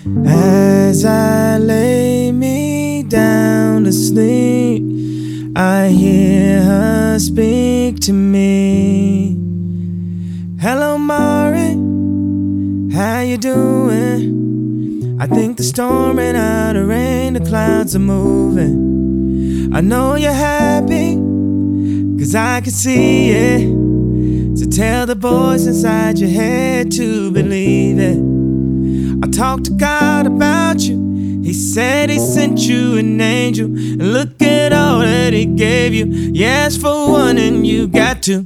As I lay me down to sleep, I hear her speak to me. Hello, Mari, how you doing? I think the storm ran out of rain, the clouds are moving. I know you're happy, 'cause I can see it. So tell the voice inside your head to believe it. I talked to God about you. He said he sent you an angel. And look at all that he gave you. You asked for one and you got two.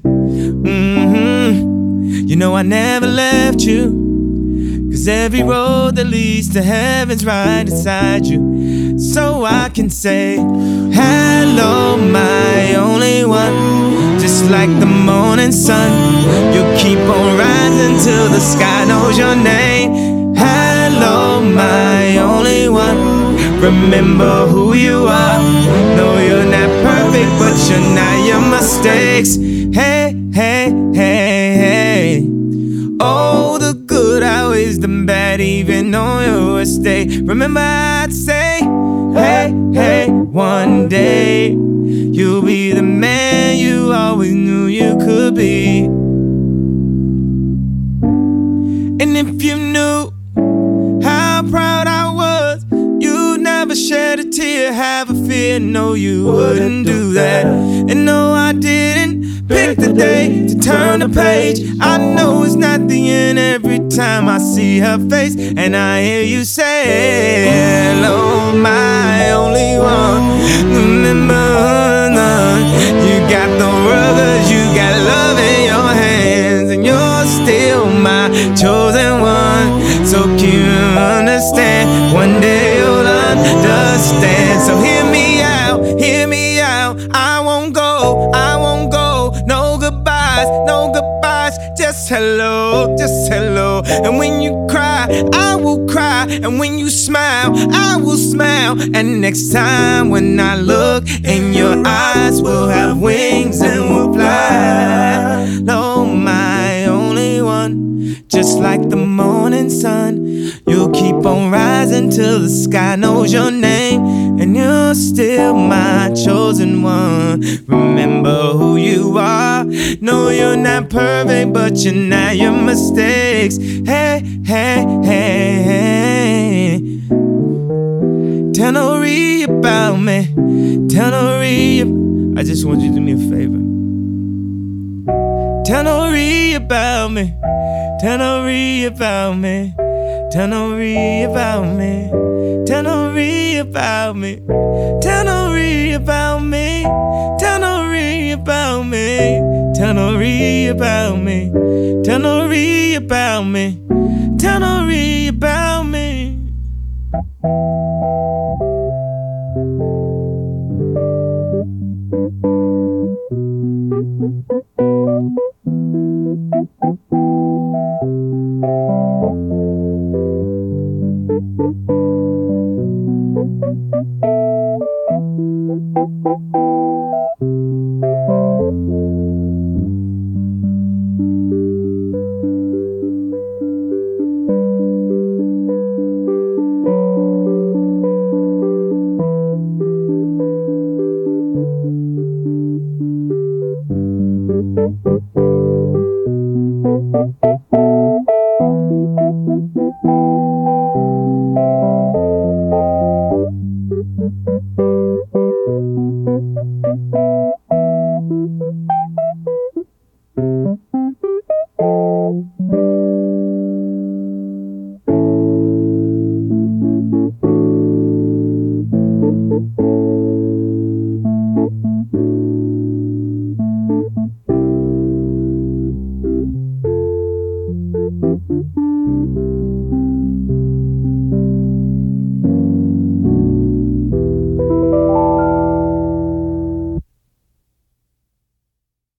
You know I never left you, 'cause every road that leads to heaven's right inside you. So I can say, hello, my only one. Just like the morning sun, you keep on rising till the sky knows your name. Hello, my only one. Remember who you are. No, you're not perfect, but you're not your mistakes. Hey, hey, hey, hey. Oh, the good outweighs the bad, even on your worst day. Remember I'd say, hey, hey, one day you'll be the man you always knew you could be. And if you knew how proud I was, you'd never shed a tear, have a fear. No, you wouldn't do that. And no, I didn't pick the day to turn the page. I know it's not the end every time I see her face and I hear you say, hello, my only one. Remember, you got the world 'cause you got love in your hands, and you're still my chosen one. So can you understand? One day you'll understand. So hear me out, hear me out. I won't go, I won't go. No goodbyes, no goodbyes. Just hello, just hello. And when you cry, I will cry. And when you smile, I will smile. And next time when I look in your eyes, we'll have wings and we'll fly. No, my only one. Just like the morning sun, you'll keep on rising till the sky knows your name. And you're still my chosen one. Remember who you are. No, you're not perfect, but you're not your mistakes. Hey, hey, hey, hey. Tell Nori about me. Tell Nori. I just want you to do me a favor. Tell Nori about me. Tell Nori about me. Tell Nori about me. Tell Nori about me. Tell Nori about me. Tell Nori about me. Tell Nori about me. Tell Nori about me. Tell Nori about me.